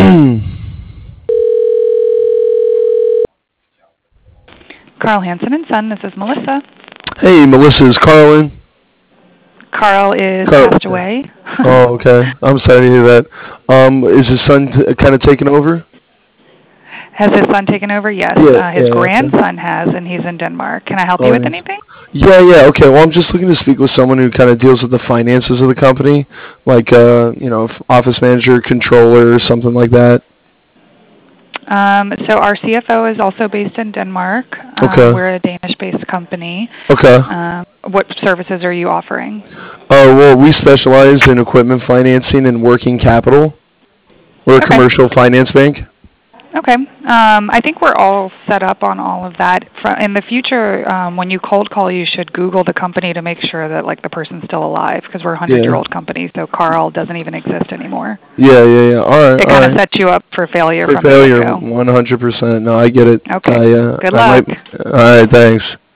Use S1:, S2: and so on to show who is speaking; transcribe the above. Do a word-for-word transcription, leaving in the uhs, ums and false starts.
S1: Carl Hansen and Son, this is Melissa.
S2: Hey, Melissa, is Carl in?
S1: Carl is
S2: Carl.
S1: passed away.
S2: Oh, okay. I'm sorry to hear that. Um, is his son t- kind of taking over?
S1: Has his son taken over? Yes.
S2: Yeah,
S1: Uh, his
S2: yeah,
S1: grandson has, and he's in Denmark. Can I help
S2: Oh,
S1: you with
S2: yes.
S1: anything?
S2: Yeah, yeah, okay. Well, I'm just looking to speak with someone who kind of deals with the finances of the company, like, uh, you know, f- office manager, controller, or something like that.
S1: Um, so our C F O is also based in Denmark. Um,
S2: Okay.
S1: We're a Danish-based company.
S2: Okay.
S1: Um, what services are you offering?
S2: Uh, well, we specialize in equipment financing and working capital. We're a
S1: Okay.
S2: commercial finance bank.
S1: Okay. Um, I think we're all set up on all of that. Fro- In the future, um, when you cold call, you should Google the company to make sure that like the person's still alive, because we're a
S2: Yeah.
S1: hundred-year-old company, so Carl doesn't even exist anymore.
S2: Yeah, yeah, yeah. All right,
S1: It
S2: all
S1: kind of
S2: right.
S1: sets you up for failure
S2: For
S1: from the
S2: failure,
S1: get-go.
S2: one hundred percent. No, I get it.
S1: Okay.
S2: I, uh,
S1: Good
S2: I
S1: luck.
S2: might. All right, thanks.